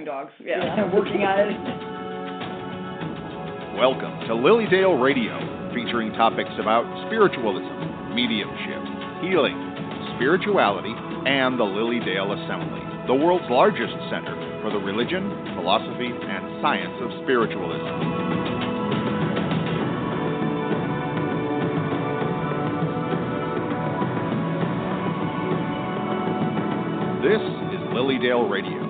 selling dogs. Yeah. Working on it. Welcome to Lilydale Radio, featuring topics about spiritualism, mediumship, healing, spirituality, and the Lilydale Assembly, the world's largest center for the religion, philosophy, and science of spiritualism. This is Lilydale Radio.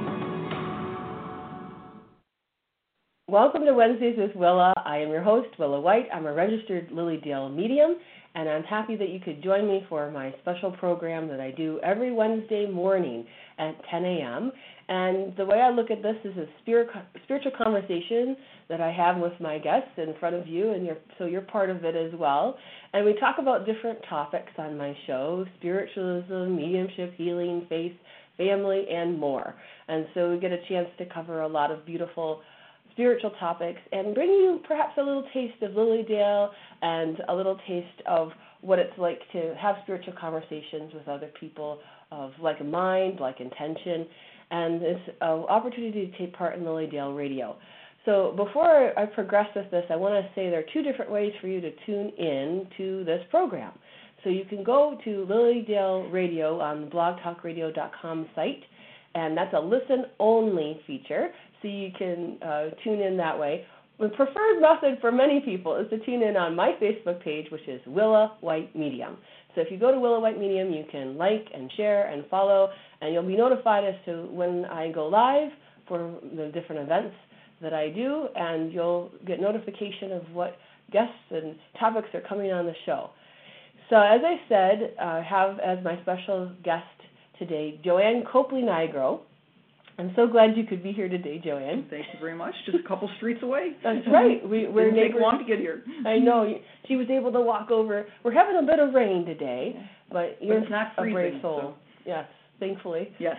Welcome to Wednesdays with Willa. I am your host, Willa White. I'm a registered Lilydale medium, and I'm happy that you could join me for my special program that I do every Wednesday morning at 10 a.m. And the way I look at this is a spiritual conversation that I have with my guests in front of you, and so you're part of it as well. And we talk about different topics on my show: spiritualism, mediumship, healing, faith, family, and more. And so we get a chance to cover a lot of beautiful spiritual topics and bring you perhaps a little taste of Lilydale and a little taste of what it's like to have spiritual conversations with other people of like mind, like intention, and it's an opportunity to take part in Lilydale Radio. So before I progress with this, I want to say there are two different ways for you to tune in to this program. So you can go to Lilydale Radio on the blogtalkradio.com site, and that's a listen-only feature, so you can tune in that way. The preferred method for many people is to tune in on my Facebook page, which is Willa White Medium. So if you go to Willa White Medium, you can like and share and follow, and you'll be notified as to when I go live for the different events that I do, and you'll get notification of what guests and topics are coming on the show. So as I said, I have as my special guest today Joanne Copley-Nigro. I'm so glad you could be here today, Joanne. Thank you very much. Just a couple streets away. That's right. We're Didn't take long to get here. I know. She was able to walk over. We're having a bit of rain today, but you're it's not freezing, a brave soul. So. Yes, thankfully. Yes.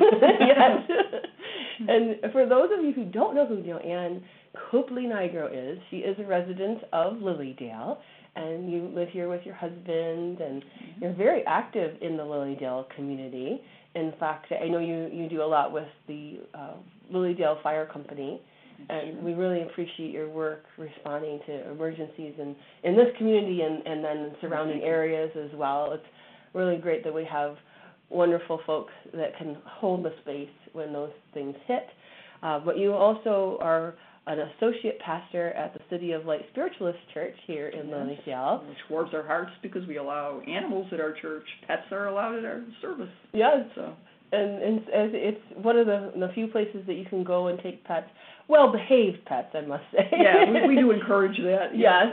Yes. And for those of you who don't know who Joanne Copley-Nigro is, she is a resident of Lilydale, and you live here with your husband, and you're very active in the Lilydale community. In fact, I know you do a lot with the Lilydale Fire Company, and we really appreciate your work responding to emergencies in this community and then surrounding areas as well. It's really great that we have wonderful folks that can hold the space when those things hit. But you also are an associate pastor at the City of Light Spiritualist Church here in Lilydale. Which warms our hearts because we allow animals at our church. Pets are allowed at our service. Yes. So. And it's one of the few places that you can go and take pets, well-behaved pets, I must say. Yeah, we do encourage that. Yes.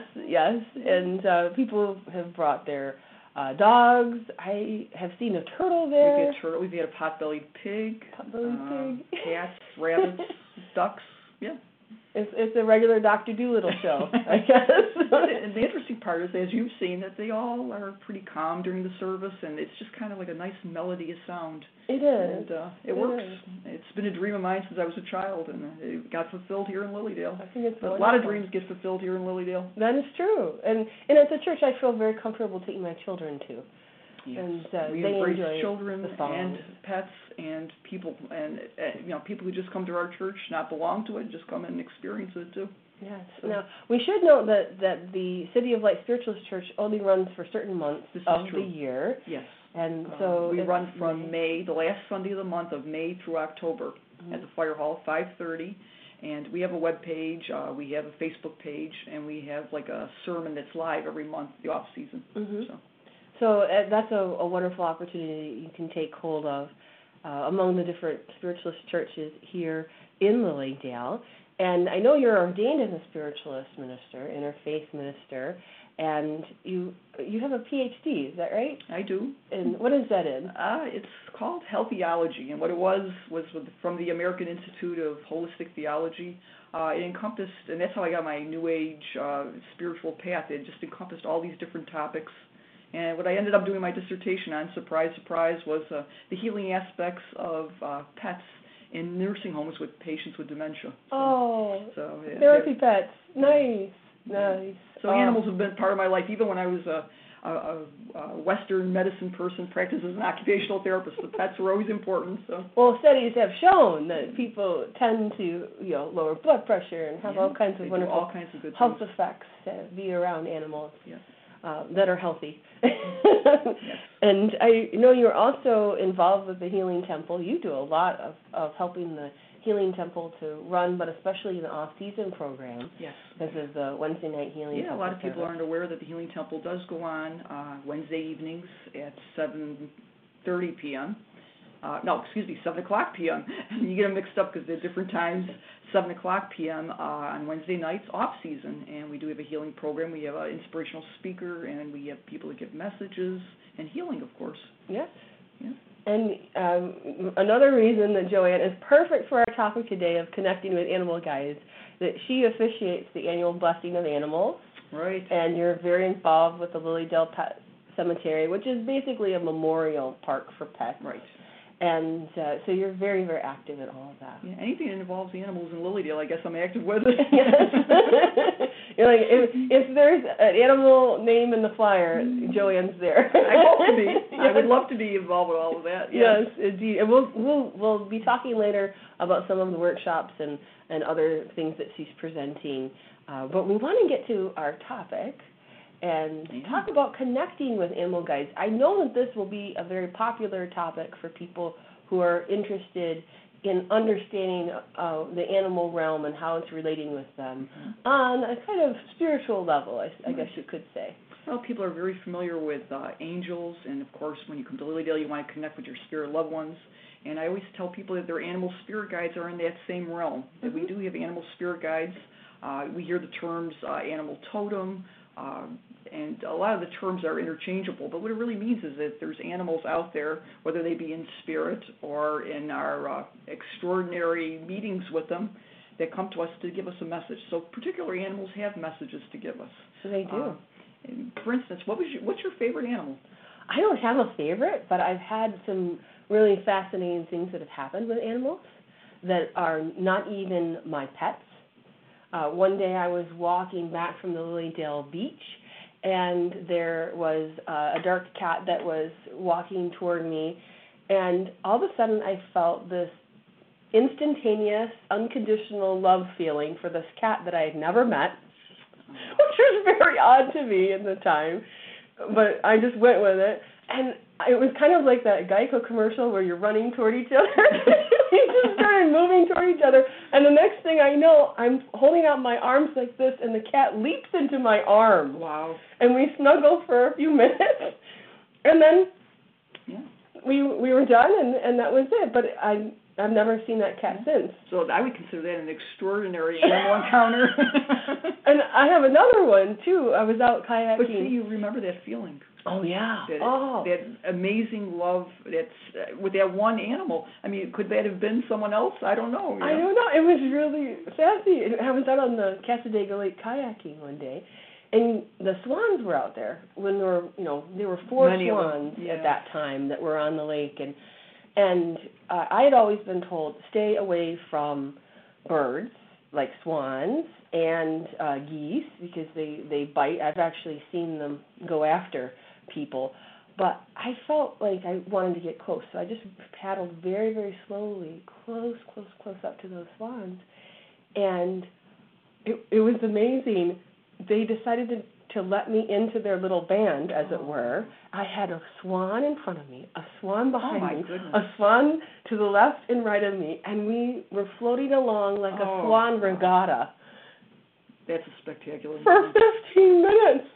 And people have brought their dogs. I have seen a turtle there. We've had a turtle. We've had a pot-bellied pig. Cats, rabbits, ducks. Yeah. It's a regular Dr. Dolittle show, I guess. And the interesting part is, as you've seen, that they all are pretty calm during the service, and it's just kind of like a nice melody of sound. It is. And it works. It's been a dream of mine since I was a child, and it got fulfilled here in Lilydale. I think it's wonderful. A lot of dreams get fulfilled here in Lilydale. That is true. And at the church, I feel very comfortable taking my children to. Yes. And we they embrace enjoy children the songs. and pets and people, and people who just come to our church, not belong to it, just come and experience it too. Yes. So. Now, we should note that the City of Light Spiritualist Church only runs for certain months of the year. Yes. And so we run from May, the last Sunday of the month of May through October at the Fire Hall, 5:30. And we have a web page, we have a Facebook page, and we have like a sermon that's live every month, the off season. So that's a wonderful opportunity you can take hold of among the different spiritualist churches here in Lilydale. And I know you're ordained as a spiritualist minister, interfaith minister, and you have a PhD, is that right? I do. And what is that in? It's called Health Theology, and what it was from the American Institute of Holistic Theology. It encompassed, and that's how I got my New Age spiritual path. It just encompassed all these different topics. And what I ended up doing my dissertation on, surprise, surprise, was the healing aspects of pets in nursing homes with patients with dementia. Therapy pets. Nice. So animals have been part of my life. Even when I was Western medicine person practices as an occupational therapist. The pets are always important. So. Well, studies have shown that people tend to, lower blood pressure and have all kinds of wonderful all kinds of good health things. effects be around animals Yes. that are healthy. Yes. And I know you're also involved with the Healing Temple. You do a lot of helping the Healing Temple to run, but especially the off-season program. Yes. This is the Wednesday night Healing Temple. Yeah, a lot of people service. aren't aware that the Healing Temple does go on Wednesday evenings at 7:30 p.m. 7 o'clock p.m. You get them mixed up because they're different times. 7 o'clock p.m. On Wednesday nights, off-season, and we do have a healing program. We have an inspirational speaker, and we have people that give messages and healing, of course. Yes. Yeah. And another reason that Joanne is perfect for our topic today of connecting with animal guides, that she officiates the annual blessing of animals. Right. And you're very involved with the Lilydale Pet Cemetery, which is basically a memorial park for pets. Right. And so you're very, very active in all of that. Yeah, anything that involves animals in Lilydale, I guess I'm active with. Yes. You're like, if there's an animal name in the flyer, Joanne's there. I hope to be. Yes. I would love to be involved with all of that. Yes, indeed. And we'll be talking later about some of the workshops and other things that she's presenting. But we want to get to our topic and talk about connecting with animal guides. I know that this will be a very popular topic for people who are interested in understanding the animal realm and how it's relating with them on a kind of spiritual level, I guess you could say. Well, people are very familiar with angels, and of course, when you come to Lilydale, you want to connect with your spirit loved ones. And I always tell people that their animal spirit guides are in that same realm. That we do have animal spirit guides. We hear the terms animal totem, and a lot of the terms are interchangeable, but what it really means is that there's animals out there, whether they be in spirit or in our extraordinary meetings with them, that come to us to give us a message. So particular animals have messages to give us. They do. For instance, what's your favorite animal? I don't have a favorite, but I've had some really fascinating things that have happened with animals that are not even my pets. One day I was walking back from the Lilydale beach, and there was a dark cat that was walking toward me, and all of a sudden I felt this instantaneous, unconditional love feeling for this cat that I had never met, which was very odd to me at the time, but I just went with it. And it was kind of like that Geico commercial where you're running toward each other. We just started moving toward each other, and the next thing I know, I'm holding out my arms like this, and the cat leaps into my arm. Wow. And we snuggled for a few minutes, and then we were done, and that was it. But I've never seen that cat since. So I would consider that an extraordinary animal encounter. And I have another one, too. I was out kayaking. But see, you remember that feeling. Oh, yeah. That amazing love that's with that one animal. I mean, could that have been someone else? I don't know. I don't know. It was really sassy. I was out on the Cassadaga Lake kayaking one day, and the swans were out there. When there were 4 swans at that time that were on the lake, and I had always been told, stay away from birds like swans and geese because they bite. I've actually seen them go after people, but I felt like I wanted to get close, so I just paddled very, very slowly, close up to those swans, and it was amazing. They decided to let me into their little band, as it were. I had a swan in front of me, a swan behind me, a swan to the left and right of me, and we were floating along like a swan regatta. That's a spectacular for 15 minutes.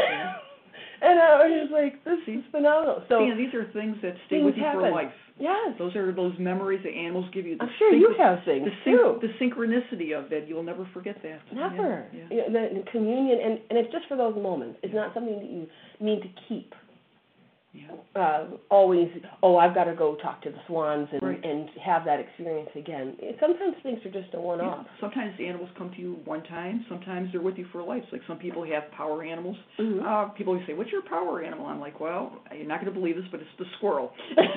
And I was just like, this is phenomenal. So these are things that stay with you for life. Yes. Those are those memories that animals give you. I'm sure you have things, too. The synchronicity of that, you'll never forget that. Never. Yeah. The communion, and it's just for those moments. It's not something that you need to keep. always, I've got to go talk to the swans and, right. and have that experience again. Sometimes things are just a one-off. Yeah. Sometimes the animals come to you one time. Sometimes they're with you for life. It's like some people have power animals. Mm-hmm. People always say, "What's your power animal?" I'm like, "Well, you're not going to believe this, but it's the squirrel."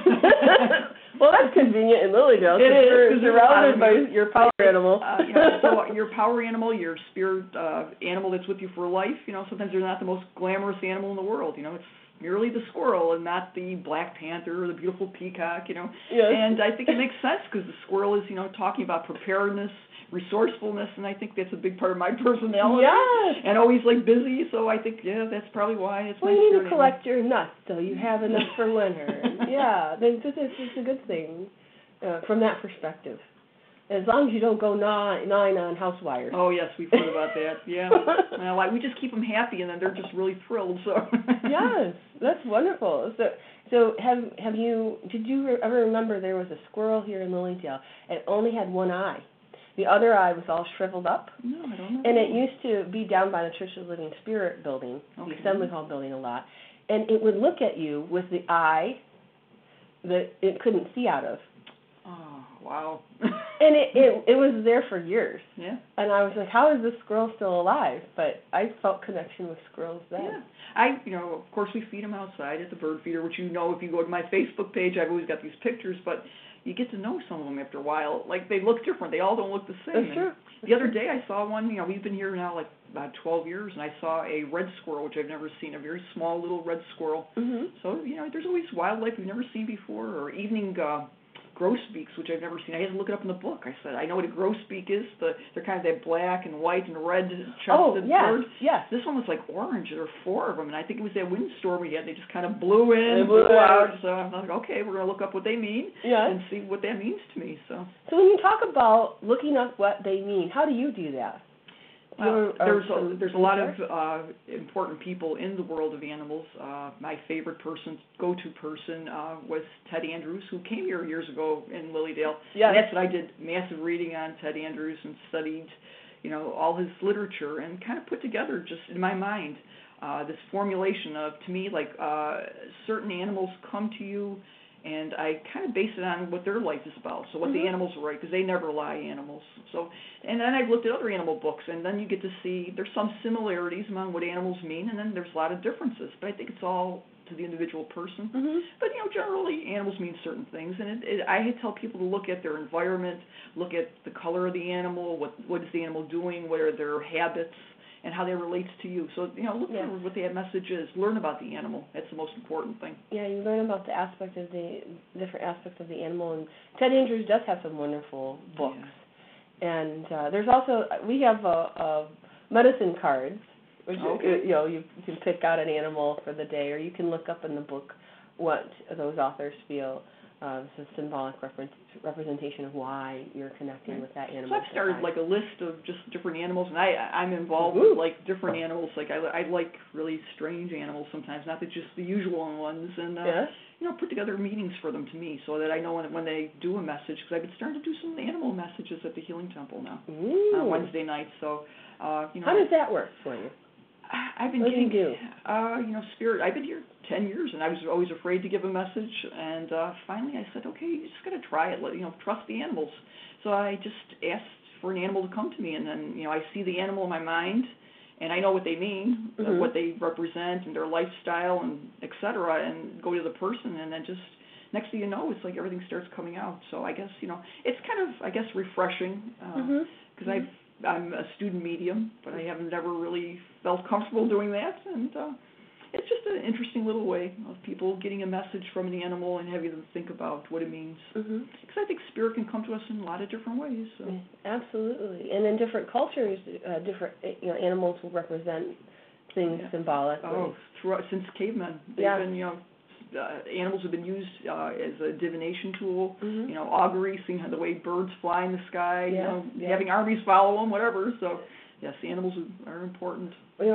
Well, that's convenient in Lilydale. It is, because you're surrounded by your power animal. So your power animal, your spirit animal that's with you for life. Sometimes they're not the most glamorous animal in the world. It's merely the squirrel and not the Black Panther or the beautiful peacock, Yes. And I think it makes sense because the squirrel is, talking about preparedness, resourcefulness, and I think that's a big part of my personality. Yes. And always busy, so I think, that's probably why it's well, my you spirit need to collect your nuts so you have enough for winter. Yeah, it's a good thing from that perspective. As long as you don't go gnawing on house wires. Oh, yes, we've heard about that, yeah. Well, we just keep them happy, and then they're just really thrilled, so. Yes, that's wonderful. So did you ever remember there was a squirrel here in Lilydale? It only had one eye. The other eye was all shriveled up. No, I don't know. And it used to be down by the Church of the Living Spirit building, the Assembly Hall building a lot. And it would look at you with the eye that it couldn't see out of. Oh, wow. And it was there for years. Yeah. And I was like, how is this squirrel still alive? But I felt connection with squirrels then. Yeah. Of course we feed them outside at the bird feeder, which if you go to my Facebook page, I've always got these pictures, but you get to know some of them after a while. Like, they look different. They all don't look the same. That's true. The other day I saw one, we've been here now about 12 years, and I saw a red squirrel, which I've never seen, a very small little red squirrel. Mm-hmm. So, there's always wildlife we've never seen before, or evening grosbeaks, which I've never seen. I had to look it up in the book. I said, I know what a grosbeak is. They're kind of that black and white and red chested bird. Yes. This one was like orange. There were 4 of them, and I think it was that windstorm we had. They just kind of blew in, they blew out. So I'm like, okay, we're going to look up what they mean and see what that means to me. So when you talk about looking up what they mean, how do you do that? There's a lot of important people in the world of animals. My favorite go-to person was Ted Andrews, who came here years ago in Lilydale. Yes. And that's what I did, massive reading on Ted Andrews and studied, all his literature and kind of put together just in my mind this formulation of, to me, certain animals come to you, and I kind of base it on what their life is about, so what the animals are, because they never lie, animals. So, and then I've looked at other animal books, and then you get to see there's some similarities among what animals mean, and then there's a lot of differences. But I think it's all to the individual person. Mm-hmm. But, generally animals mean certain things, and I tell people to look at their environment, look at the color of the animal, what is the animal doing, what are their habits, and how that relates to you. So, look for what the message is. Learn about the animal. That's the most important thing. Yeah, you learn about the different aspects of the animal. And Ted Andrews does have some wonderful books. Yeah. And there's also, we have medicine cards, which, you can pick out an animal for the day, or you can look up in the book what those authors feel. It's a symbolic representation of why you're connecting with that animal. So I've started a list of just different animals, and I'm involved with different animals. I like really strange animals sometimes, not just the usual ones, and put together meanings for them to me, so that I know when they do a message, because I've been starting to do some animal messages at the Healing Temple now on Wednesday nights. So how does that work for you? I've been getting, spirit. I've been here 10 years, and I was always afraid to give a message. And finally, I said, okay, you just got to try it. Trust the animals. So I just asked for an animal to come to me, and then I see the animal in my mind, and I know what they mean, what they represent, and their lifestyle, and et cetera, and go to the person, and then just next thing you know, it's like everything starts coming out. So I guess it's kind of refreshing because I'm a student medium, but I haven't ever really felt comfortable doing that, and it's just an interesting little way of people getting a message from an animal and having them think about what it means. Because I think spirit can come to us in a lot of different ways. So. Absolutely, and in different cultures, different animals will represent things symbolically. Oh, since cavemen, they've been animals have been used as a divination tool. Augury, seeing the way birds fly in the sky. Having armies follow them, whatever. So. Yes, the animals are important. When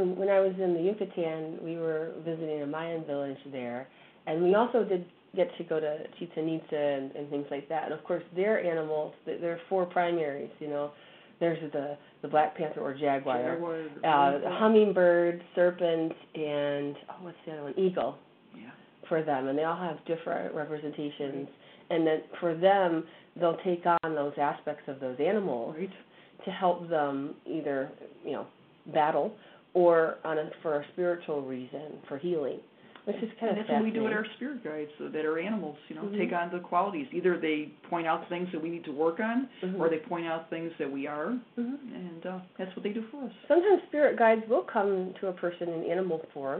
I was in the Yucatan, we were visiting a Mayan village there, and we also did get to go to Chichen Itza and things like that. And of course, their animals, there are 4 primaries. There's the Black Panther or jaguar, hummingbird, serpent, and what's the other one? Eagle. for them, and they all have different representations. And then for them, they'll take on those aspects of those animals to help them either, battle or for a spiritual reason, for healing. Which is kind of that's what we do with our spirit guides, so that our animals, take on the qualities. Either they point out things that we need to work on, or they point out things that we are, and that's what they do for us. Sometimes spirit guides will come to a person in animal form,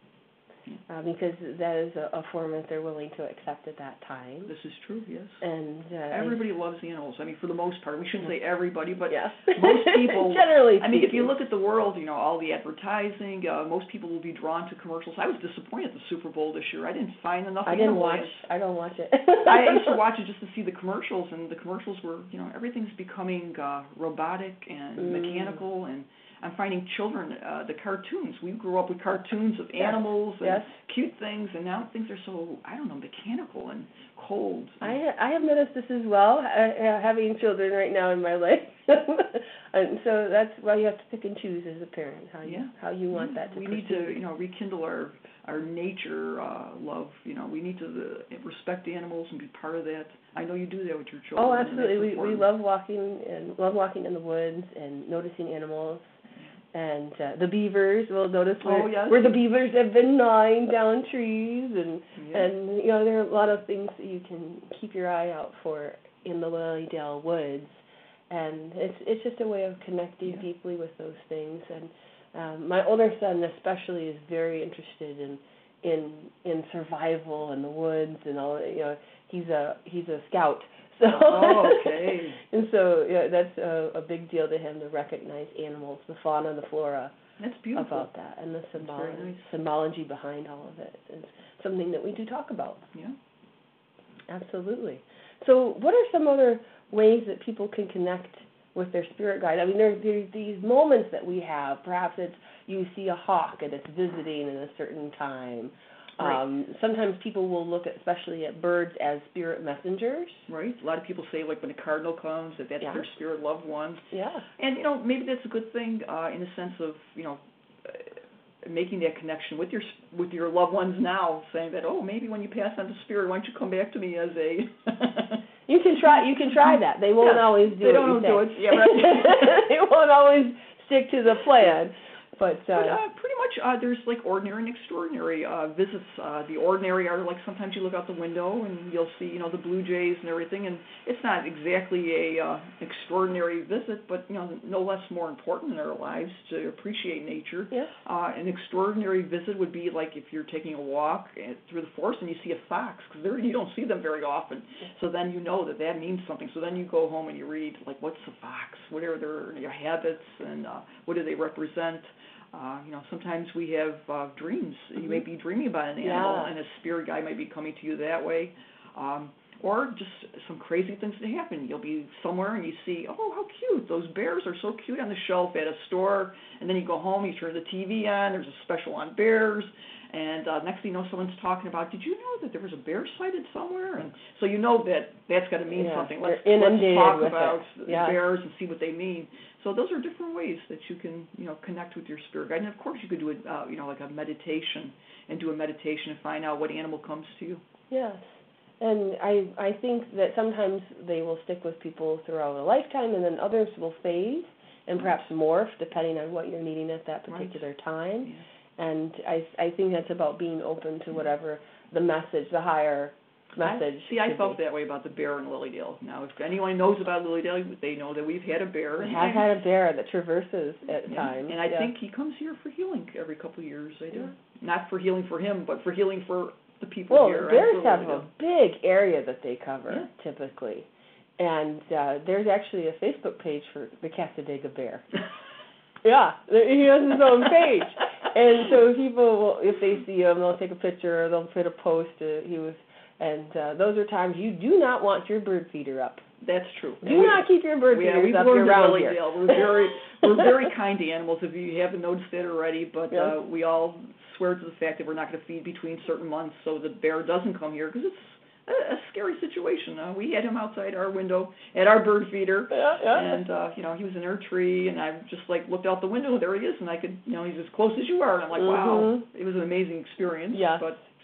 because that is a form that they're willing to accept at that time. This is true, yes. And everybody loves animals. I mean, for the most part. We shouldn't say everybody, but yes. most people. Generally I mean, if you look at the world, all the advertising, most people will be drawn to commercials. I was disappointed at the Super Bowl this year. I didn't find enough animals. I don't watch it. I used to watch it just to see the commercials, and the commercials were, everything's becoming robotic and mechanical, and I'm finding children, the cartoons. We grew up with cartoons of animals and cute things, and now things are so, mechanical and cold. I have noticed this as well, having children right now in my life. And so that's why you have to pick and choose as a parent, how you want that to proceed. We need to, rekindle our nature love. We need to respect animals and be part of that. I know you do that with your children. Oh, absolutely. We love walking in the woods and noticing animals. And the beavers, we'll notice where the beavers have been gnawing down trees, and there are a lot of things that you can keep your eye out for in the Lilydale woods, and it's just a way of connecting deeply with those things. And my older son especially is very interested in survival in the woods and all. He's a scout. So, okay. And so, that's a big deal to him to recognize animals, the fauna and the flora. That's beautiful. About that, and the symbology behind all of it is something that we do talk about. Yeah. Absolutely. So, what are some other ways that people can connect with their spirit guide? I mean, there's these moments that we have. Perhaps it's you see a hawk and it's visiting at a certain time. Right. Sometimes people will look especially at birds as spirit messengers. Right. A lot of people say, like, when a cardinal comes, that's their spirit loved one. Yeah. And, maybe that's a good thing in the sense of, making that connection with your loved ones now, saying that, maybe when you pass on to spirit, why don't you come back to me as a... You can try that. They won't always do it. They don't do it. Yeah, right. They won't always stick to the plan. But pretty much there's like ordinary and extraordinary visits. The ordinary are like sometimes you look out the window and you'll see the blue jays and everything, and it's not exactly a extraordinary visit, but no less more important in our lives to appreciate nature. Yeah. An extraordinary visit would be like if you're taking a walk through the forest and you see a fox, because you don't see them very often. So then you know that means something. So then you go home and you read like what's a fox, what are their habits, and what do they represent. Sometimes we have dreams. You may be dreaming about an animal, and a spirit guide might be coming to you that way. Or just some crazy things that happen. You'll be somewhere and you see, how cute. Those bears are so cute on the shelf at a store. And then you go home, you turn the TV on, there's a special on bears. And next thing you know, someone's talking about, did you know that there was a bear sighted somewhere? And so you know that's got to mean something. Let's talk about the bears and see what they mean. So those are different ways that you can, connect with your spirit guide. And of course you could do it, like a meditation, and do a meditation and find out what animal comes to you. Yes. And I think that sometimes they will stick with people throughout a lifetime, and then others will fade and perhaps morph depending on what you're needing at that particular time. Yeah. And I think that's about being open to whatever the message, the higher message. I felt that way about the bear in Lilydale. Now, if anyone knows about Lilydale, they know that we've had a bear. We have had a bear that traverses at times. And I think he comes here for healing every couple of years. I do. Not for healing for him, but for healing for the people here. Well, bears have a big area that they cover, typically. And there's actually a Facebook page for the Cassadaga bear. Yeah, he has his own page. And so people will, if they see him, they'll take a picture or they'll put a post. And those are times you do not want your bird feeder up. That's true. Do not keep your bird feeders up around here. We're very kind to animals, if you haven't noticed that already, but we all swear to the fact that we're not going to feed between certain months so the bear doesn't come here, because it's a scary situation. We had him outside our window at our bird feeder, and he was in our tree, and I just looked out the window. There he is, and I could, he's as close as you are, and I'm like, wow, it was an amazing experience. Yes. But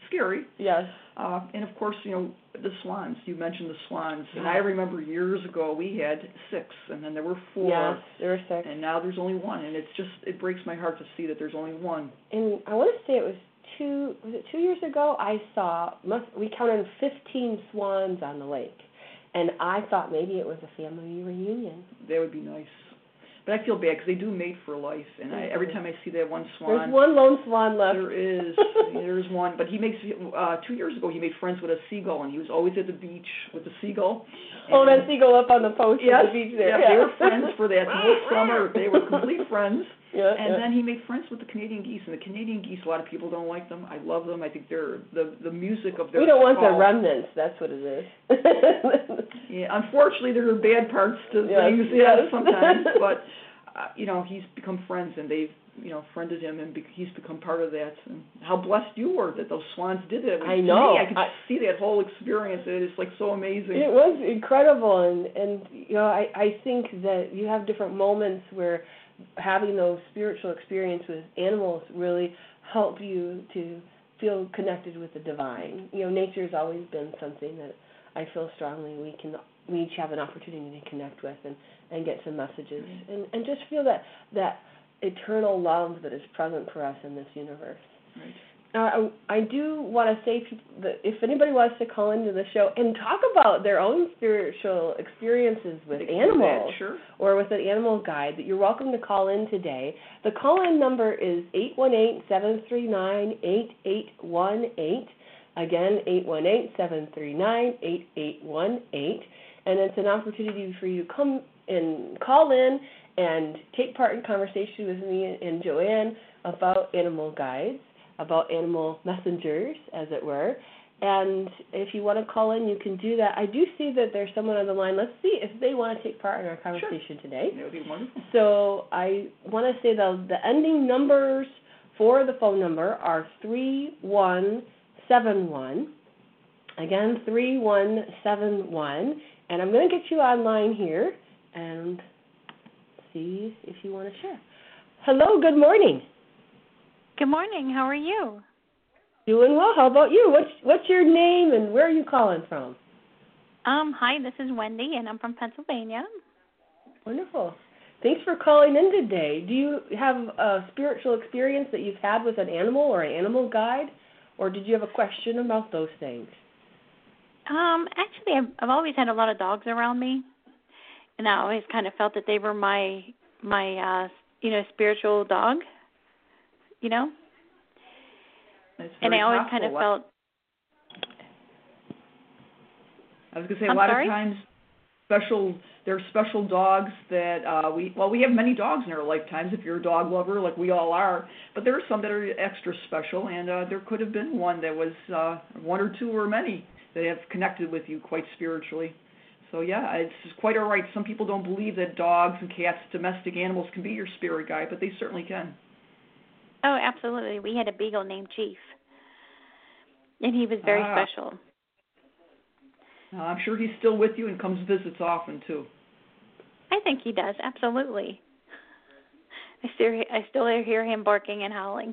scary. Yes. And of course, the swans. You mentioned the swans, and I remember years ago we had 6, and then there were 4. Yes, there were 6, and now there's only 1, and it breaks my heart to see that there's only 1. And I want to say it was 2 years ago. We counted 15 swans on the lake, and I thought maybe it was a family reunion. That would be nice. But I feel bad because they do mate for life, and every time I see that one swan, there's one lone swan left. There is. There's one, but he makes. 2 years ago, he made friends with a seagull, and he was always at the beach with the seagull. And that seagull up on the post at the beach there. Yeah, they were friends for that whole summer. They were complete friends. Then he made friends with the Canadian geese, and the Canadian geese, a lot of people don't like them. I love them. I think they're the music of their. We don't want the remnants. That's what it is. Yeah, unfortunately, there are bad parts to things. Sometimes, but he's become friends, and they've friended him, and he's become part of that. And how blessed you were that those swans did it. I know. I could see that whole experience. It's like so amazing. It was incredible, and I think that you have different moments where having those spiritual experiences with animals really help you to feel connected with the divine. Nature's always been something that I feel strongly we each have an opportunity to connect with and get some messages and just feel that eternal love that is present for us in this universe. Right. I do want to say that if anybody wants to call into the show and talk about their own spiritual experiences with animals or with an animal guide, that you're welcome to call in today. The call-in number is 818-739-8818. Again, 818-739-8818. And it's an opportunity for you to come and call in and take part in conversation with me and Joanne about animal guides, about animal messengers, as it were. And if you want to call in, you can do that. I do see that there's someone on the line. Let's see if they want to take part in our conversation today. That would be wonderful. So I want to say the ending numbers for the phone number are 3171. Again, 3171. And I'm going to get you online here and see if you want to share. Hello, good morning. Good morning. How are you? Doing well. How about you? What's your name and where are you calling from? Hi, this is Wendy, and I'm from Pennsylvania. Wonderful. Thanks for calling in today. Do you have a spiritual experience that you've had with an animal or an animal guide, or did you have a question about those things? Actually, I've always had a lot of dogs around me, and I always kind of felt that they were my spiritual dog, And I always kind of felt. I was going to say a lot of times, there are special dogs that we have many dogs in our lifetimes. If you're a dog lover, like we all are, but there are some that are extra special, and there could have been one that was one or two or many that have connected with you quite spiritually. So yeah, it's quite all right. Some people don't believe that dogs and cats, domestic animals, can be your spirit guide, but they certainly can. Oh, absolutely. We had a beagle named Chief, and he was very special. I'm sure he's still with you and comes visits often too. I think he does, absolutely. I still hear him barking and howling.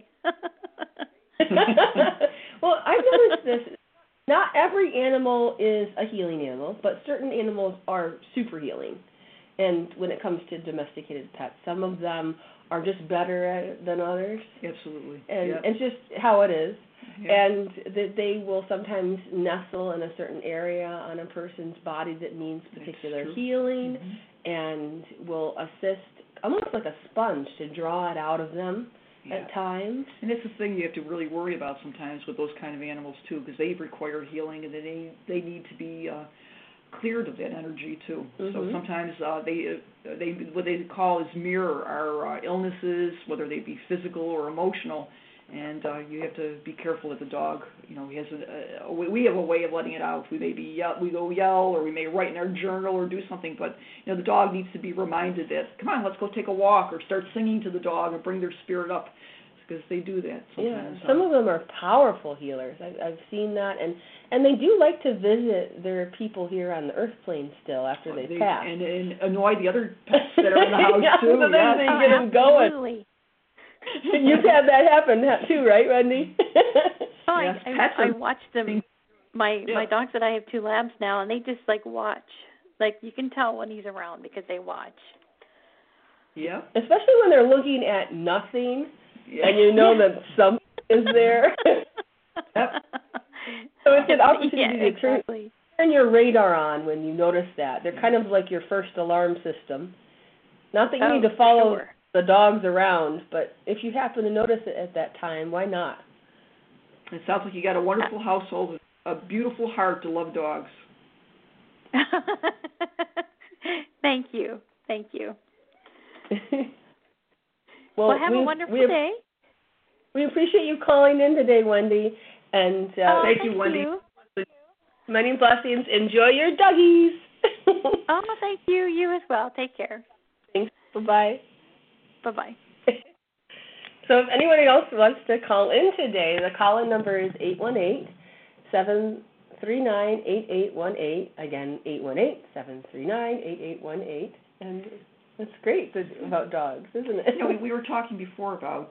Well, I've noticed this. Not every animal is a healing animal, but certain animals are super healing. And when it comes to domesticated pets, some of them are just better at it than others. Absolutely. And it's just how it is. Yeah. And that they will sometimes nestle in a certain area on a person's body that needs particular healing, and will assist almost like a sponge to draw it out of them at times. And that's the thing you have to really worry about sometimes with those kind of animals too, because they require healing, and they need to be cleared of that energy too. So sometimes they what they call is mirror our illnesses, whether they be physical or emotional. And you have to be careful that the dog, he has we have a way of letting it out. We may we go yell, or we may write in our journal or do something, but the dog needs to be reminded that, come on, let's go take a walk, or start singing to the dog and bring their spirit up, because they do that sometimes. Yeah, some of them are powerful healers. I've seen that, and they do like to visit their people here on the earth plane still after they pass. And annoy the other pets that are in the house too. Sometimes they get them going. Absolutely. You've had that happen too, right, Wendy? Oh, Yes, I watch them. My dogs that I have 2 labs now, and they just watch. You can tell when he's around because they watch. Yeah. Especially when they're looking at nothing, and you know that something is there. Yep. So it's an opportunity to exactly. turn your radar on when you notice that. They're kind of like your first alarm system. Not that you need to follow the dogs around, but if you happen to notice it at that time, why not? It sounds like you got a wonderful household, a beautiful heart to love dogs. Thank you. Thank you. Well, have a wonderful day. We appreciate you calling in today, Wendy. And thank you, Wendy. My name's Blessings. Enjoy your doggies. Oh, thank you. You as well. Take care. Thanks. Bye-bye. Bye-bye. So if anyone else wants to call in today, the call-in number is 818-739-8818. Again, 818-739-8818. And it's great about dogs, isn't it? You know, we were talking before about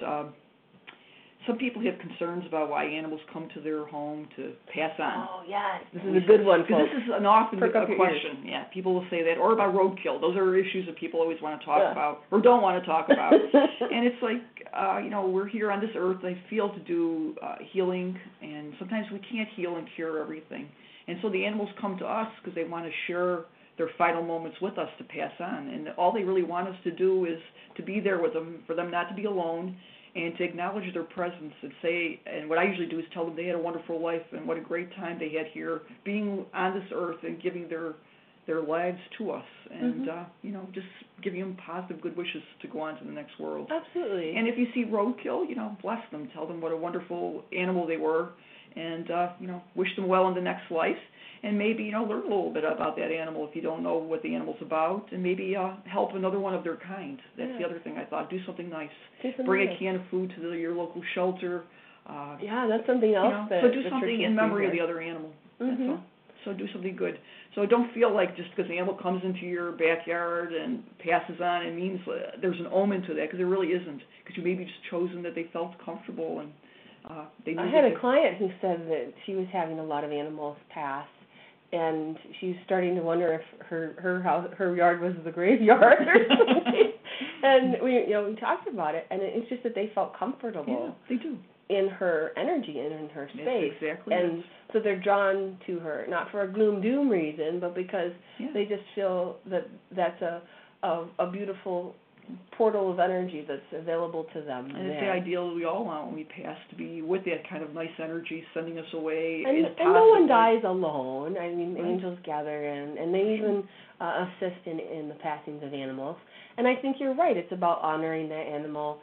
some people have concerns about why animals come to their home to pass on. Oh, yes. This is a good one, folks. This is an often a question. Yeah, people will say that. Or about roadkill. Those are issues that people always want to talk about or don't want to talk about. And it's like, we're here on this earth, I feel, to do healing. And sometimes we can't heal and cure everything. And so the animals come to us because they want to share their final moments with us to pass on. And all they really want us to do is to be there with them, for them not to be alone, and to acknowledge their presence and say, and what I usually do is tell them they had a wonderful life and what a great time they had here being on this earth and giving their lives to us, and just giving them positive good wishes to go on to the next world. Absolutely. And if you see roadkill, bless them, tell them what a wonderful animal they were, and wish them well in the next life. And maybe, learn a little bit about that animal if you don't know what the animal's about, and maybe help another one of their kind. That's the other thing I thought. Do something nice. Bring a can of food to your local shelter. That's something else. So do something in memory of the other animal. That's all. So do something good. So don't feel like just because the animal comes into your backyard and passes on, it means there's an omen to that, because there really isn't. Because you maybe just chosen that they felt comfortable and they knew. I had a client who said that she was having a lot of animals pass, and she's starting to wonder if her yard was the graveyard or something. And we talked about it, and it's just that they felt comfortable. Yeah, they do. In her energy and in her space. That's exactly. And so they're drawn to her, not for a gloom doom reason, but because they just feel that that's a beautiful portal of energy that's available to them. And it's the ideal we all want when we pass, to be with that kind of nice energy sending us away. And no one dies alone. I mean, angels gather in, and they even assist in the passings of animals. And I think you're right. It's about honoring that animal.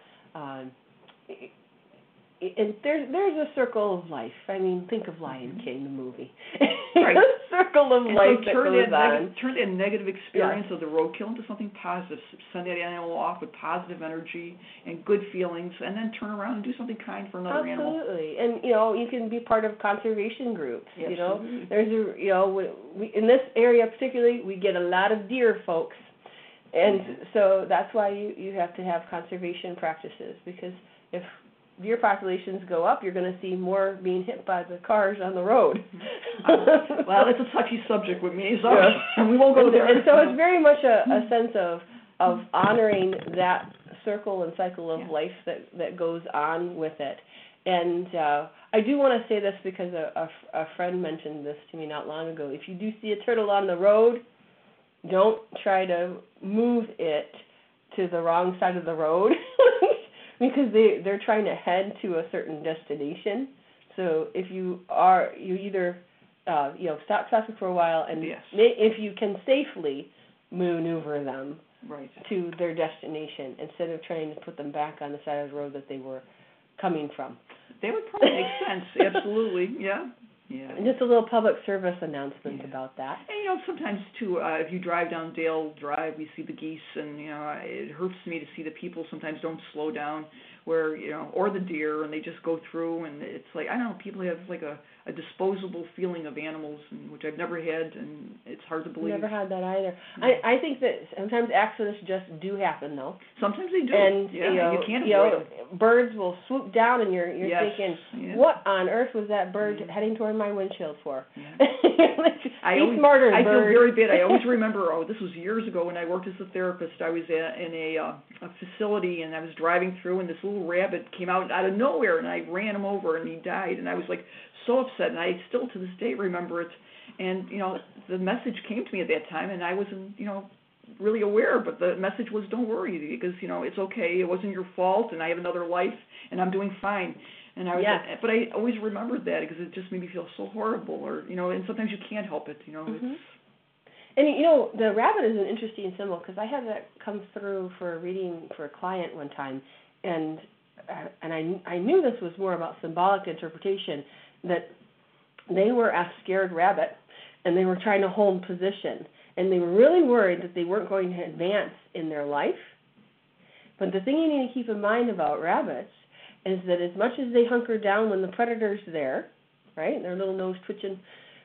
And there's a circle of life. I mean, think of Lion King, the movie. Right. A circle of life that goes on. Turn that negative experience of the roadkill into something positive. Send that animal off with positive energy and good feelings, and then turn around and do something kind for another animal. Absolutely. And, you can be part of conservation groups. Absolutely. There's we, in this area particularly, we get a lot of deer folks. And so that's why you have to have conservation practices, because if deer populations go up, you're going to see more being hit by the cars on the road. Well, it's a touchy subject with me, so we won't go there. And so it's very much a sense of honoring that circle and cycle of life that goes on with it. And I do want to say this because a friend mentioned this to me not long ago. If you do see a turtle on the road, don't try to move it to the wrong side of the road. Because they're trying to head to a certain destination. So if you either stop traffic for a while, and if you can safely maneuver them to their destination instead of trying to put them back on the side of the road that they were coming from. That would probably make sense. Absolutely, yeah. Yeah. And just a little public service announcement about that. And, sometimes, too, if you drive down Dale Drive, we see the geese, and, it hurts me to see that people sometimes don't slow down where, or the deer, and they just go through, and it's like, I don't know, people have like a disposable feeling of animals, which I've never had, and it's hard to believe. Never had that either. Yeah. I think that sometimes accidents just do happen, though. Sometimes they do. And you can't avoid them. Birds will swoop down, and you're Yes. thinking, what on earth was that bird heading toward my windshield for? Yeah. I feel very bad. I always remember, this was years ago when I worked as a therapist. I was in a facility, and I was driving through, and this little rabbit came out of nowhere, and I ran him over, and he died, and I was like so upset, and I still to this day remember it. And the message came to me at that time, and I wasn't really aware, but the message was, don't worry, because it's okay, it wasn't your fault, and I have another life, and I'm doing fine. And I was, but I always remembered that because it just made me feel so horrible, or and sometimes you can't help it, Mm-hmm. And the rabbit is an interesting symbol because I had that come through for a reading for a client one time, and I knew this was more about symbolic interpretation, that they were a scared rabbit, and they were trying to hold position, and they were really worried that they weren't going to advance in their life. But the thing you need to keep in mind about rabbits is that as much as they hunker down when the predator's there, right, their little nose twitching,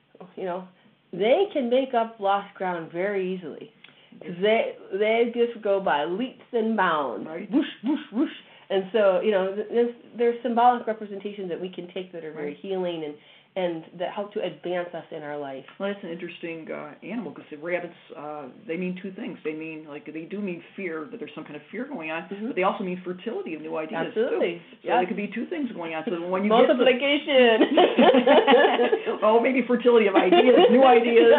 they can make up lost ground very easily. They just go by leaps and bounds, right. Whoosh, whoosh, whoosh. And so, there's symbolic representations that we can take that are very healing and that help to advance us in our life. Well, that's an interesting animal because the rabbits, they mean two things. They mean, they do mean fear, that there's some kind of fear going on, but they also mean fertility of new ideas. Absolutely. Too. So they could be two things going on. So when you multiplication. Maybe fertility of ideas, new ideas.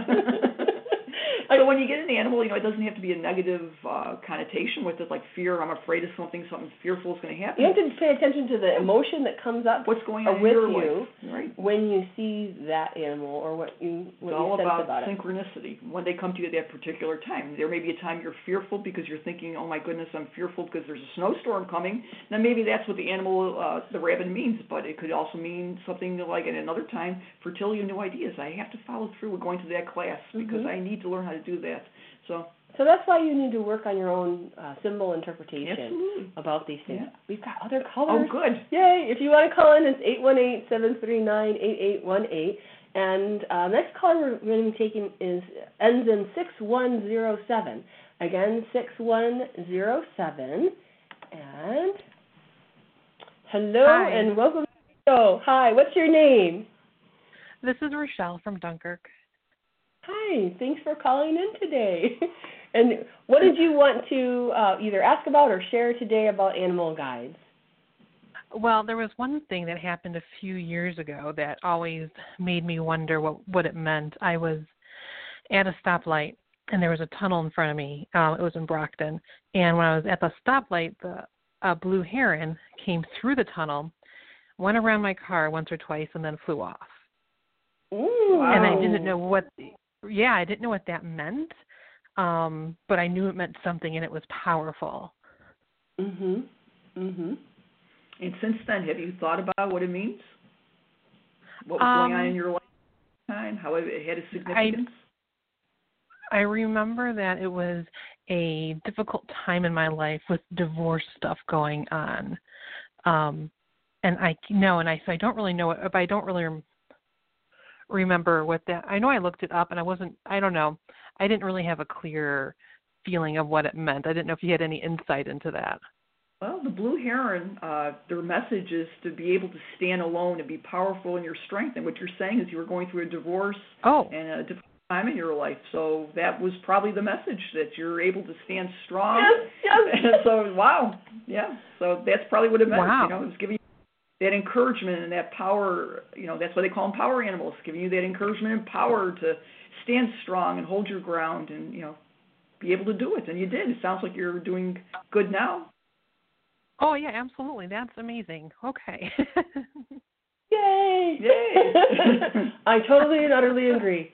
So when you get an animal, it doesn't have to be a negative connotation with it, like fear. I'm afraid of something fearful is going to happen. You have to pay attention to the emotion that comes up. What's going on with in your you life, right? When you see that animal or what you sense about it. It's all about synchronicity. When they come to you at that particular time, there may be a time you're fearful because you're thinking, "Oh my goodness, I'm fearful because there's a snowstorm coming." Now maybe that's what the animal, the rabbit, means, but it could also mean something like at another time, fertility of new ideas. I have to follow through with going to that class because I need to learn how to do that. So that's why you need to work on your own symbol interpretation about these things. Yeah. We've got other callers. Oh, good. Yay. If you want to call in, it's 818-739-8818. And next caller we're going to be taking ends in 6107. Again, 6107. And hello. Hi. And welcome to the show. Hi, what's your name? This is Rochelle from Dunkirk. Hi, thanks for calling in today. And what did you want to either ask about or share today about animal guides? Well, there was one thing that happened a few years ago that always made me wonder what it meant. I was at a stoplight, and there was a tunnel in front of me. It was in Brockton. And when I was at the stoplight, a blue heron came through the tunnel, went around my car once or twice, and then flew off. Ooh. And I didn't know I didn't know what that meant, but I knew it meant something, and it was powerful. Mhm. And since then, have you thought about what it means? What was going on in your lifetime? How it had a significance? I remember that it was a difficult time in my life with divorce stuff going on, and I don't really know if I don't really remember what that. I know I looked it up, and I don't know. I didn't really have a clear feeling of what it meant. I didn't know if you had any insight into that. Well, the blue heron, their message is to be able to stand alone and be powerful in your strength. And what you're saying is you were going through a divorce and a difficult time in your life. So that was probably the message, that you're able to stand strong. Yes. And so, wow. Yeah. So that's probably what it meant. Wow. It was giving you that encouragement and that power. That's why they call them power animals, giving you that encouragement and power to stand strong and hold your ground and, be able to do it. And you did. It sounds like you're doing good now. Oh, yeah, absolutely. That's amazing. Okay. Yay! Yay! I totally and utterly agree.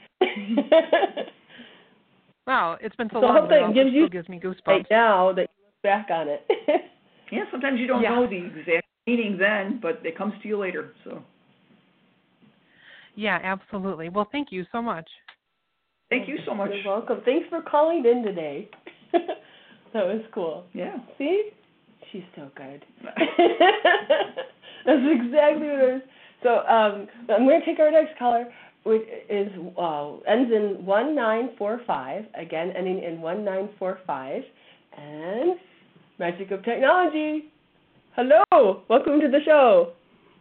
Wow, it's been so I long. hope that gives me goosebumps. Right now that you look back on it. Yeah, sometimes you don't know the exact meaning then, but it comes to you later. So. Yeah, absolutely. Well, thank you so much. Thank you so much. You're welcome. Thanks for calling in today. That was cool. Yeah. See? She's so good. That's exactly what it is. So I'm going to take our next caller, which is ends in 1945, again ending in 1945, and Magic of Technology. Hello, welcome to the show.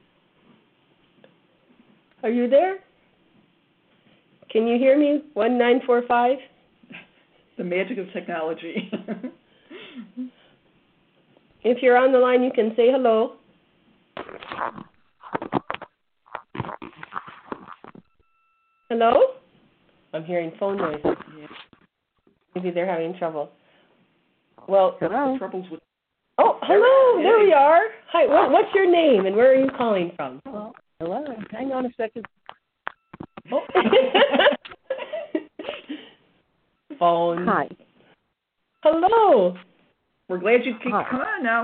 Are you there? Can you hear me? 1945? The magic of technology. If you're on the line, you can say hello. Hello? I'm hearing phone noises. Maybe they're having trouble. Well, hello. Troubles with. Oh, hello. There we are. Hi. What's your name and where are you calling from? Hello. Hang on a second. Oh. Phone. Hi. Hello. We're glad you could come on now.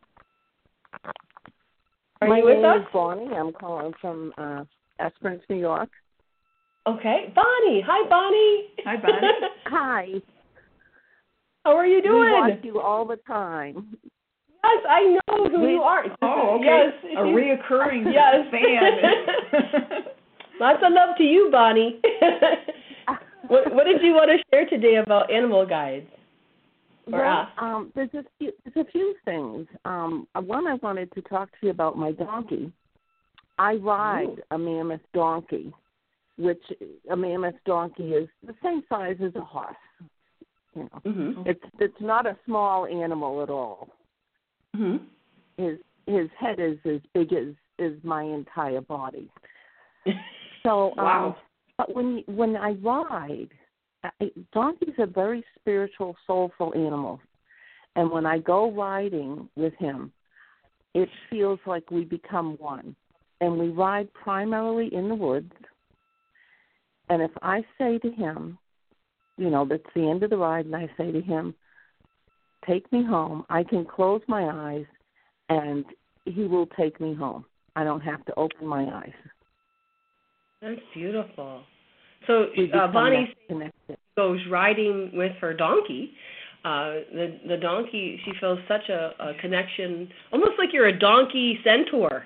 Are My you with name us? is Bonnie. I'm calling from Esperance, New York. Okay. Bonnie. Hi, Bonnie. Hi, Bonnie. Hi. How are you doing? We watch you all the time. Yes, I know who you are. Oh, okay. Yes. A reoccurring yes. fan. Lots of love to you, Bonnie. What did you want to share today about animal guides? Well, there's a few things. One, I wanted to talk to you about my donkey. I ride a mammoth donkey, which a mammoth donkey is the same size as a horse. You know, it's not a small animal at all. Mm-hmm. His head is as big as my entire body. So, wow. But when I ride, donkeys are very spiritual, soulful animals. And when I go riding with him, it feels like we become one. And we ride primarily in the woods. And if I say to him, you know, that's the end of the ride, and I say to him, take me home, I can close my eyes, and he will take me home. I don't have to open my eyes. That's beautiful. So Bonnie goes riding with her donkey. The donkey, she feels such a connection, almost like you're a donkey centaur.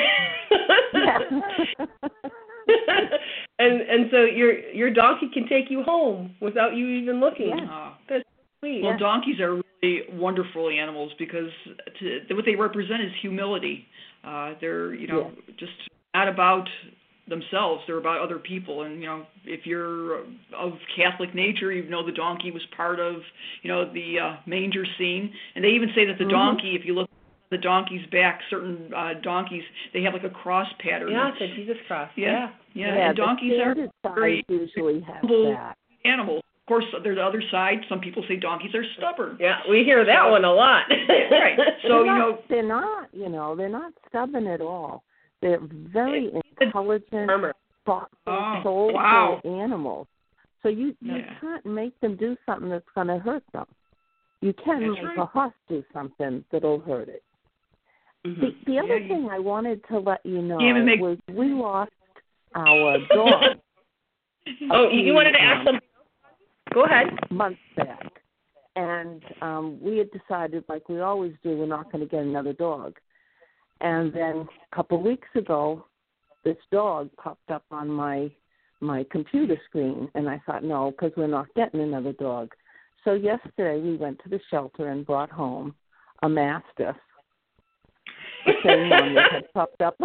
and so your donkey can take you home without you even looking. Yeah. That's sweet. Well, donkeys are really wonderful animals because what they represent is humility. They're just not about themselves, they're about other people. And if you're of Catholic nature, the donkey was part of the manger scene. And they even say that the donkey, if you look at the donkey's back, certain donkeys, they have like a cross pattern. Yeah, the Jesus cross. Yeah. And donkeys are very usually have that. Animals. Of course, there's the other side. Some people say donkeys are stubborn. Yeah, we hear that one a lot. Right. So they're not stubborn at all. They're very intelligent, thoughtful, soulful animals. So you can't make them do something that's going to hurt them. You can make a horse do something that'll hurt it. Mm-hmm. The other thing I wanted to let you know was we lost our dog. You wanted to ask them? Go ahead. Months back. And we had decided, like we always do, we're not going to get another dog. And then a couple of weeks ago, this dog popped up on my computer screen, and I thought, no, because we're not getting another dog. So yesterday we went to the shelter and brought home a Mastiff, the same one that had popped up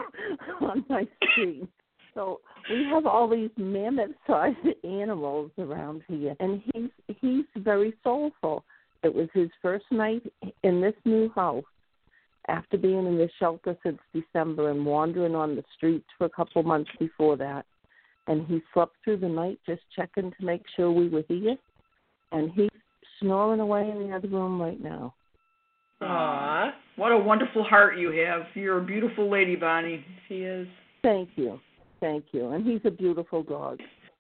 on my screen. So we have all these mammoth-sized animals around here, and he's very soulful. It was his first night in this new house after being in this shelter since December and wandering on the streets for a couple months before that. And he slept through the night just checking to make sure we were here. And he's snoring away in the other room right now. Aww. What a wonderful heart you have. You're a beautiful lady, Bonnie. She is. Thank you. And he's a beautiful dog.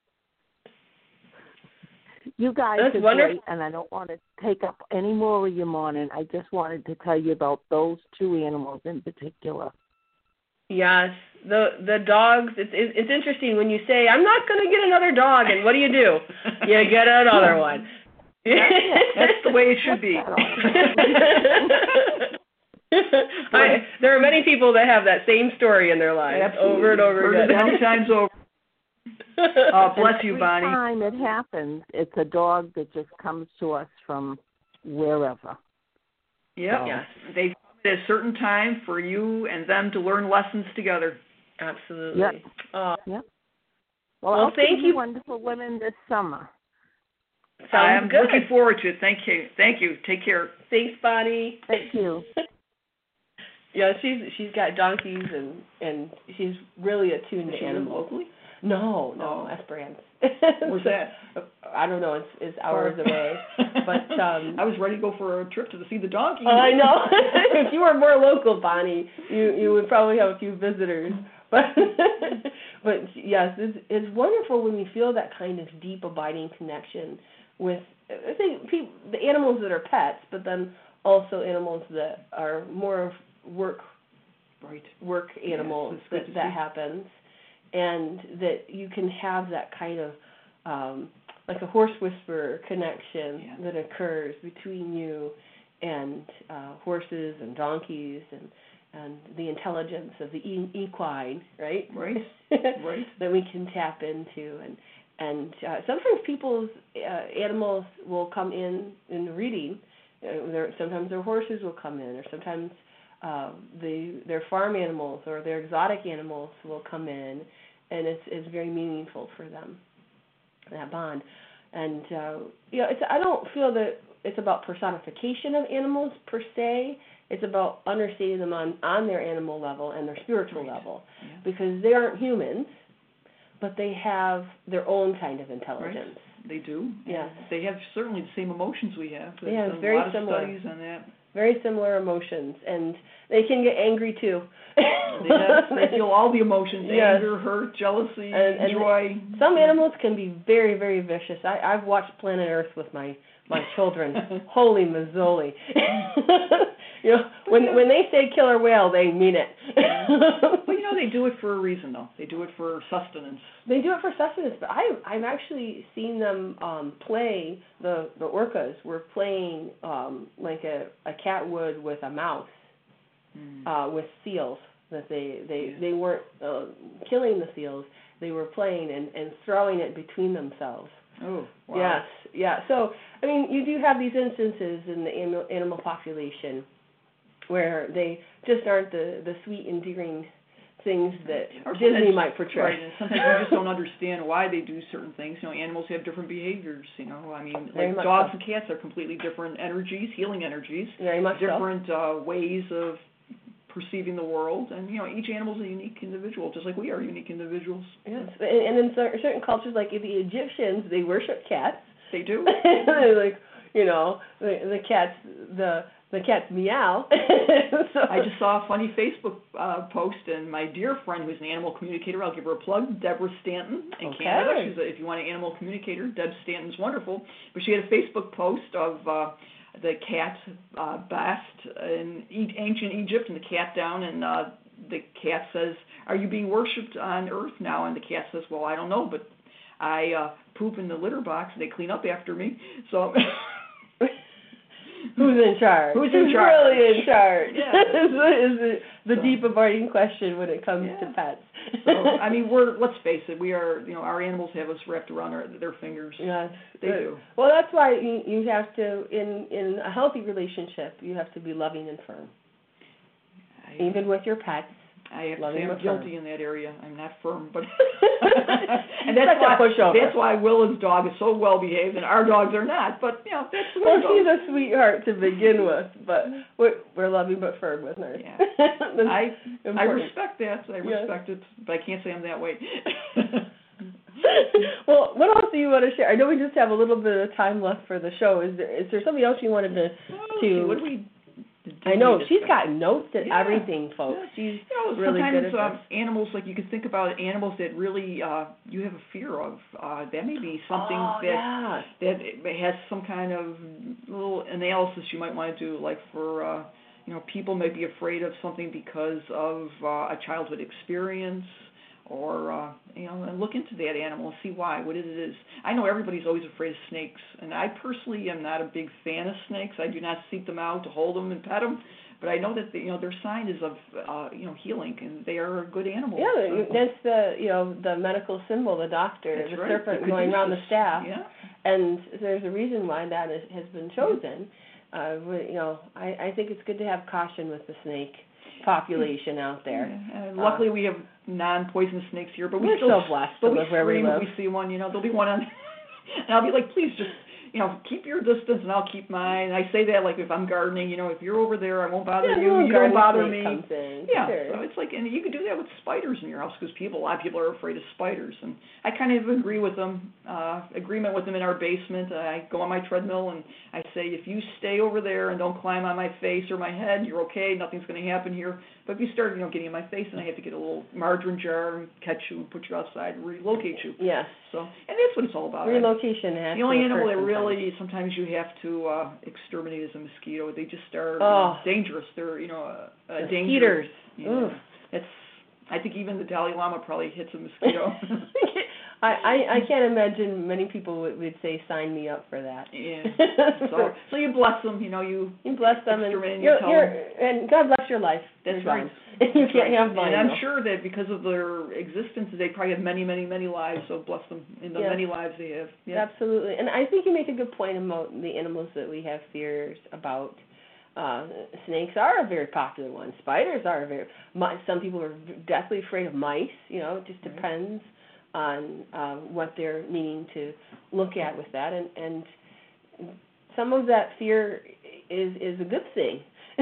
You guys That's are wonderful. great, and I don't want to take up any more of your morning. I just wanted to tell you about those two animals in particular. Yes, the dogs. It's interesting when you say, "I'm not going to get another dog," and what do? You get another one. That's the way it should be. There are many people that have that same story in their lives. Absolutely. Over and over again. Many times over. Bless you, Bonnie. Every time it happens, it's a dog that just comes to us from wherever. Yep. So. Yes. They come at a certain time for you and them to learn lessons together. Absolutely. Yep. Yep. Well, thank you, wonderful women, this summer. I'm good. looking forward to it. Thank you. Thank you. Take care. Thanks, Bonnie. Thank you. Yeah, she's got donkeys and she's really attuned to animals. Locally? No, Esperance. Where's that? I don't know. It's hours away. But I was ready to go for a trip to see the donkey. I know. If you were more local, Bonnie, you would probably have a few visitors. But yes, it's wonderful when we feel that kind of deep, abiding connection with, I think, the animals that are pets, but then also animals that are more of work animals. Yes, that happens, and that you can have that kind of like a horse whisperer connection that occurs between you and horses and donkeys and the intelligence of the equine, right? Right. That we can tap into, and sometimes people's animals will come in the reading. Sometimes their horses will come in, or sometimes their farm animals or their exotic animals will come in, and it's very meaningful for them, that bond. And I don't feel that it's about personification of animals per se. It's about understanding them on their animal level and their spiritual level, because they aren't humans, but they have their own kind of intelligence. Right. They do. Yes. They have certainly the same emotions we have. Yeah, There's very a lot similar. of studies on that. Very similar emotions, and they can get angry too. They feel all the emotions: anger, hurt, jealousy, and joy. Some animals can be very, very vicious. I've watched Planet Earth with my children. Holy mazzoli! When they say killer whale, they mean it. But they do it for a reason, though. They do it for sustenance. They do it for sustenance, but I've actually seen them play. The orcas were playing like a cat would with a mouse, with seals. That they weren't killing the seals. They were playing and throwing it between themselves. Oh, wow. Yes, yeah. So, I mean, you do have these instances in the animal population where they just aren't the sweet, endearing things that Disney might portray. Right, and sometimes we just don't understand why they do certain things. Animals have different behaviors, I mean, like dogs and cats are completely different energies, healing energies. Very much different ways of perceiving the world, and each animal is a unique individual, just like we are unique individuals. Yes, and in certain cultures, like the Egyptians, they worship cats. They do. They're like, the cat's meow. So, I just saw a funny Facebook post, and my dear friend who's an animal communicator, I'll give her a plug, Deborah Stanton in Canada. If you want an animal communicator, Deb Stanton's wonderful. But she had a Facebook post of the cat Bast in ancient Egypt, and the cat down, and the cat says, "Are you being worshipped on Earth now?" And the cat says, "Well, I don't know, but I poop in the litter box, and they clean up after me, so..." Who's in charge? Who's in charge? Who's really in charge? Yeah. is the deep abiding question when it comes to pets. So, I mean, let's face it, we are, our animals have us wrapped around their fingers. Yes. They do. Well, that's why you have to, in a healthy relationship, you have to be loving and firm. Even with your pets. I have to say I'm guilty in that area. I'm not firm, but and that's why Willa's dog is so well behaved, and our dogs are not. But that's the way it goes. She's a sweetheart to begin with, but we're loving but firm with her. Yeah. I respect that. I respect it, but I can't say I'm that way. Well, what else do you want to share? I know we just have a little bit of time left for the show. Is there something else you wanted to? What do we? I know she's got notes and everything, folks. She's really good at this. Animals, like you could think about animals that really you have a fear of. That may be something that has some kind of little analysis you might want to do, like for people may be afraid of something because of a childhood experience, or and look into that animal and see why, what it is. I know everybody's always afraid of snakes, and I personally am not a big fan of snakes. I do not seek them out to hold them and pet them, but I know that their sign is of healing, and they are a good animal. Yeah, that's the medical symbol, the doctor, that's the right. serpent going around the staff. Yeah. And there's a reason why that has been chosen. I think it's good to have caution with the snake population out there. Yeah. And luckily, we have non-poisonous snakes here, but we're still blessed to live where we live. If we see one, there'll be one on, and I'll be like, please just, keep your distance, and I'll keep mine. I say that like if I'm gardening, if you're over there, I won't bother you. You don't bother me. Comes in. Yeah, sure. So it's like, and you can do that with spiders in your house because a lot of people are afraid of spiders, and I kind of agree with them. Agreement with them in our basement. I go on my treadmill and I say, if you stay over there and don't climb on my face or my head, you're okay. Nothing's going to happen here. But if you start, getting in my face, then I have to get a little margarine jar and catch you and put you outside and relocate you. Yes. So, and that's what it's all about. Relocation. The only animal that really sometimes you have to exterminate is a mosquito. They just are dangerous. They're dangerous. It's. I think even the Dalai Lama probably hits a mosquito. I can't imagine many people would say, sign me up for that. Yeah. So you bless them, you bless them, and God bless your life. That's right. You can't have mine. And I'm sure that because of their existence, they probably have many, many, many lives, so bless them in the many lives they have. Yeah. Absolutely. And I think you make a good point about the animals that we have fears about. Snakes are a very popular one. Spiders are some people are deathly afraid of mice. It just depends on what they're needing to look at with that, and some of that fear is a good thing.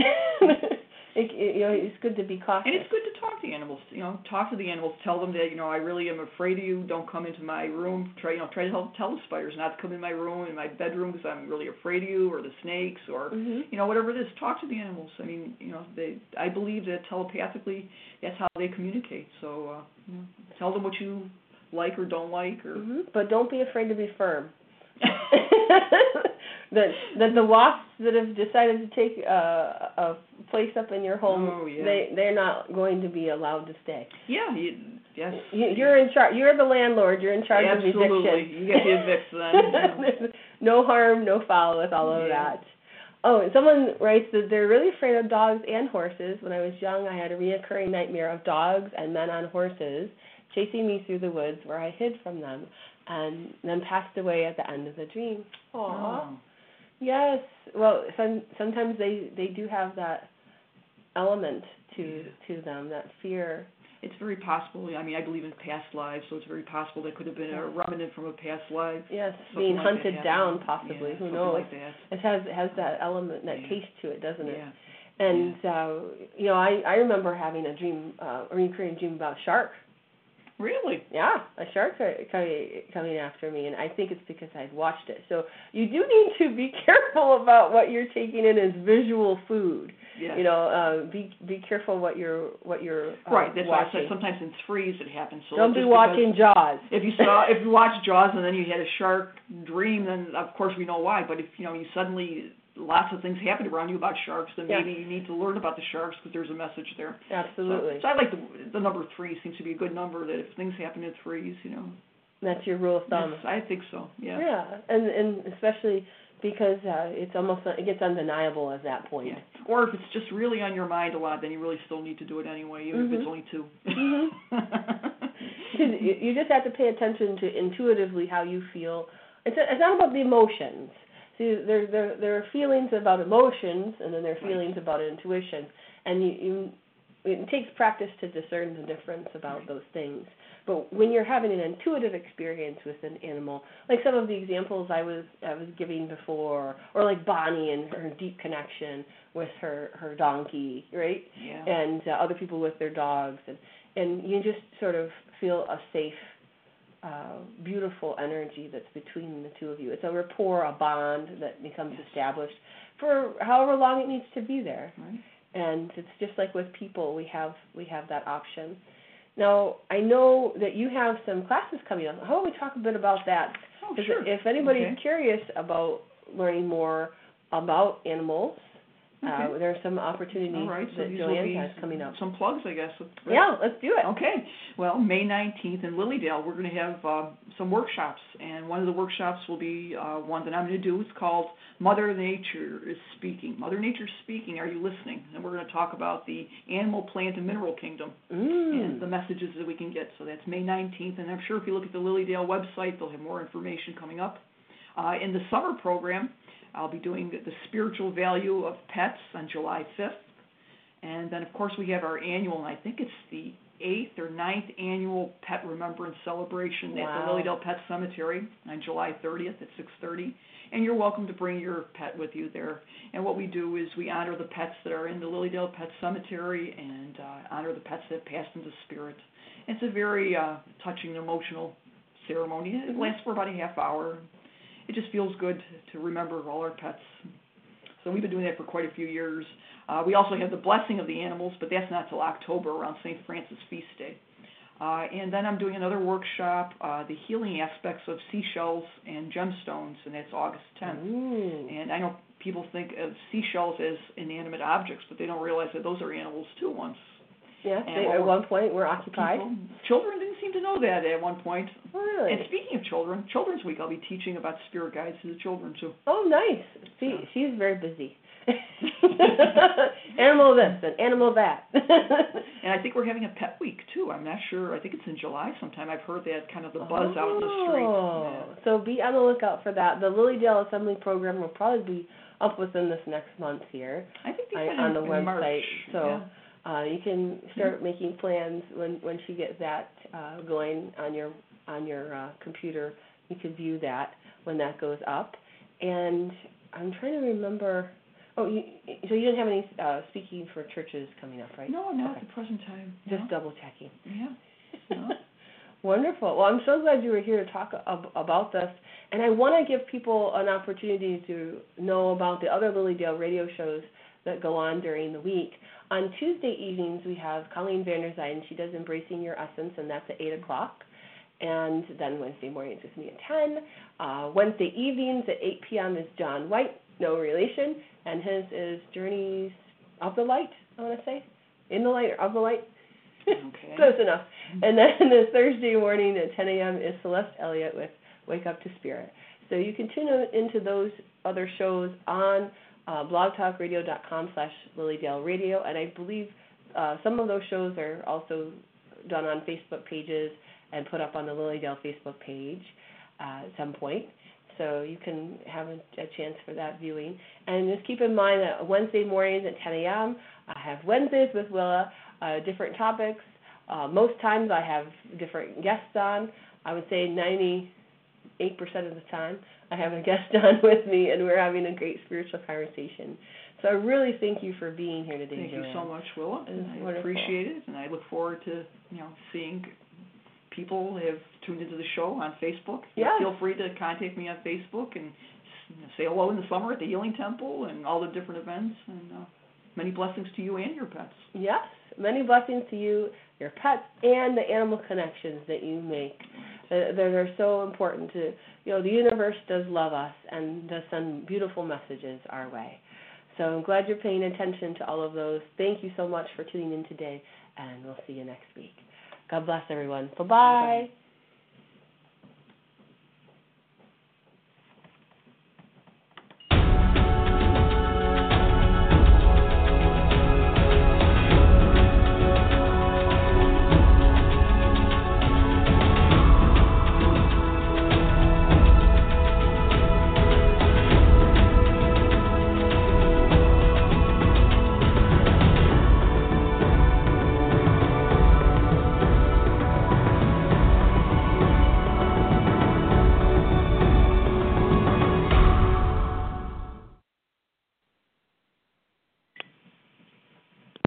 It's good to be cautious. And it's good to talk to the animals. Talk to the animals. Tell them that I really am afraid of you. Don't come into my room. Try to tell the spiders not to come in my room, in my bedroom, because I'm really afraid of you, or the snakes, or whatever it is. Talk to the animals. I mean, I believe that telepathically, that's how they communicate. So tell them what you like or don't like, or. But don't be afraid to be firm. That the wasps that have decided to take a place up in your home, they're not going to be allowed to stay. Yeah, yes. You're in charge. You're the landlord. You're in charge of eviction. Absolutely, you get to evict them. No harm, no foul with all of that. Oh, and someone writes that they're really afraid of dogs and horses. When I was young, I had a reoccurring nightmare of dogs and men on horses chasing me through the woods where I hid from them, and then passed away at the end of the dream. Aww. Oh. Yes. Well, sometimes they do have that element to them, that fear. It's very possible. I mean, I believe in past lives, so it's very possible that could have been a remnant from a past life. Yes, being hunted down, possibly. Who knows? Like that. It has that element, that taste to it, doesn't it? Yeah. And I remember having a dream, a recurring dream about a shark. Really? Yeah, a shark coming after me, and I think it's because I'd watched it. So you do need to be careful about what you're taking in as visual food. Yes. Be careful what you're right. That's watching. why I said sometimes in threes it happens. So don't be watching Jaws. If you watch Jaws and then you had a shark dream, then of course we know why. But if you suddenly lots of things happen around you about sharks, then maybe you need to learn about the sharks because there's a message there. Absolutely. So I like the number 3 seems to be a good number, that if things happen in threes, That's your rule of thumb. Yes, I think so, yeah. Yeah, and especially because it gets undeniable at that point. Yeah. Or if it's just really on your mind a lot, then you really still need to do it anyway, even if it's only 2. You just have to pay attention to intuitively how you feel. It's not about the emotions. See, there are feelings about emotions, and then there are feelings about intuition, and it takes practice to discern the difference about those things. But when you're having an intuitive experience with an animal, like some of the examples I was giving before, or like Bonnie and her deep connection with her donkey, right? Yeah. And other people with their dogs, and you just sort of feel a safe, beautiful energy that's between the two of you. It's a rapport, a bond that becomes established for however long it needs to be there. Right. And it's just like with people, we have that option. Now, I know that you have some classes coming up. How about we talk a bit about that? Oh, sure. If anybody's curious about learning more about animals Okay. There are some opportunities All right, so that these Joanne will be has coming up. some plugs, I guess. Right? Yeah, let's do it. Okay. Well, May 19th in Lilydale, we're going to have some workshops, and one of the workshops will be one that I'm going to do. It's called Mother Nature is Speaking. Mother Nature is Speaking, are you listening? And we're going to talk about the animal, plant, and mineral kingdom and the messages that we can get. So that's May 19th, and I'm sure if you look at the Lilydale website, they'll have more information coming up. In the summer program, I'll be doing the spiritual value of pets on July 5th. And then, of course, we have our annual, and I think it's the 8th or 9th annual Pet Remembrance Celebration at the Lilydale Pet Cemetery on July 30th at 6:30. And you're welcome to bring your pet with you there. And what we do is we honor the pets that are in the Lilydale Pet Cemetery and honor the pets that have passed into spirit. It's a very touching, emotional ceremony. It lasts for about a half hour. It just feels good to remember all our pets. So we've been doing that for quite a few years. We also have the Blessing of the Animals, but that's not till October, around St. Francis Feast Day. And then I'm doing another workshop, the healing aspects of seashells and gemstones, and that's August 10th. And I know people think of seashells as inanimate objects, but they don't realize that those are animals too once. Yes, they at one point were occupied. Children didn't seem to know that at one point. Really? And speaking of children, Children's Week, I'll be teaching about spirit guides to the children too. Oh, nice. See, she's very busy. Animal this and animal that. And I think we're having a pet week too. I'm not sure. I think it's in July sometime. I've heard that kind of the buzz out in the streets. So be on the lookout for that. The Lilydale Assembly program will probably be up within this next month here. I think on the website. March. So you can start making plans when she gets that going on your computer. You can view that when that goes up. And I'm trying to remember. Oh, so you don't have any speaking for churches coming up, right? No, not at the present time. Just double checking. Yeah. No. Wonderful. Well, I'm so glad you were here to talk about this. And I want to give people an opportunity to know about the other Lilydale radio shows that go on during the week. On Tuesday evenings, we have Colleen Vanderzijn. She does Embracing Your Essence, and that's at 8 o'clock. And then Wednesday mornings with me at 10. Wednesday evenings at 8 p.m. is John White, no relation, and his is Journeys of the Light, I want to say. In the Light or of the Light. Okay. Close enough. And then the Thursday morning at 10 a.m. is Celeste Elliott with Wake Up to Spirit. So you can tune into those other shows on blogtalkradio.com/Lilydale Radio, and I believe some of those shows are also done on Facebook pages and put up on the Lilydale Facebook page at some point. So you can have a chance for that viewing. And just keep in mind that Wednesday mornings at 10 a.m., I have Wednesdays with Willa, different topics. Most times I have different guests on. I would say 98% of the time I have a guest on with me, and we're having a great spiritual conversation. So I really thank you for being here today, Thank Joanne. you so much, Willa. I appreciate it, and I look forward to seeing people have tuned into the show on Facebook. Yes. Feel free to contact me on Facebook and say hello in the summer at the Healing Temple and all the different events. And many blessings to you and your pets. Yes, many blessings to you, your pets, and the animal connections that you make. They're so important to, the universe does love us and does send beautiful messages our way. So I'm glad you're paying attention to all of those. Thank you so much for tuning in today, and we'll see you next week. God bless everyone. Bye-bye.